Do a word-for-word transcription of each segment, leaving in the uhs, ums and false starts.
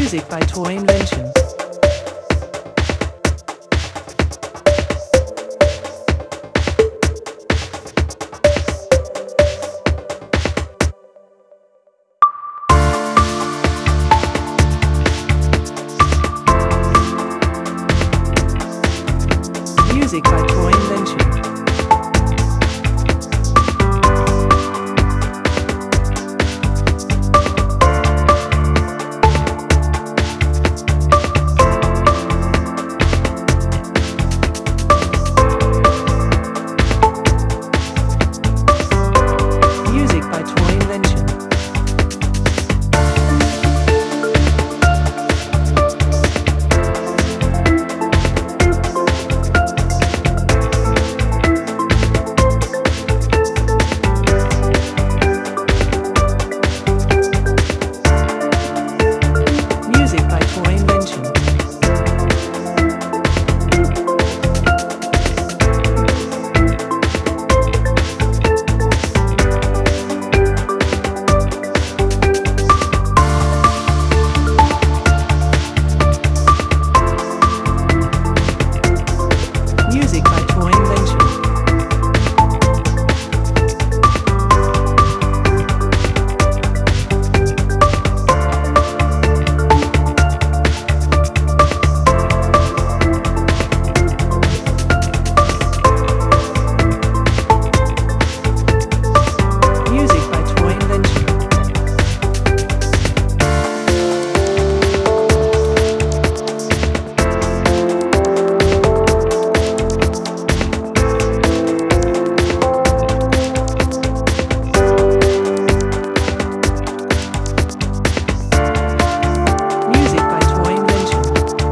Music by Toy Invention. Music by Toy Invention. Music by Toy Invention. Music by Toy Invention. Music by Toy Invention. Music by Toy Invention. Music by Toy Invention.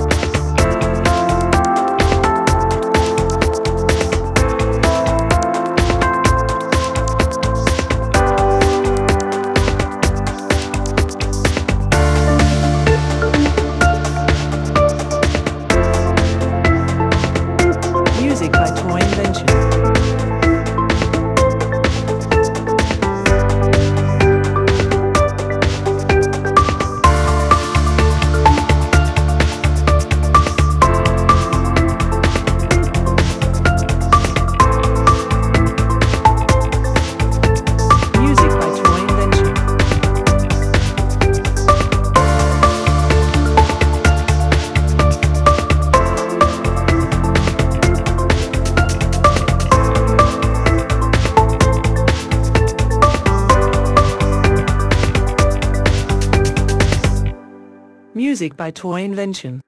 Music by Toy Invention. Music by Toy Invention. Music by Toy Invention.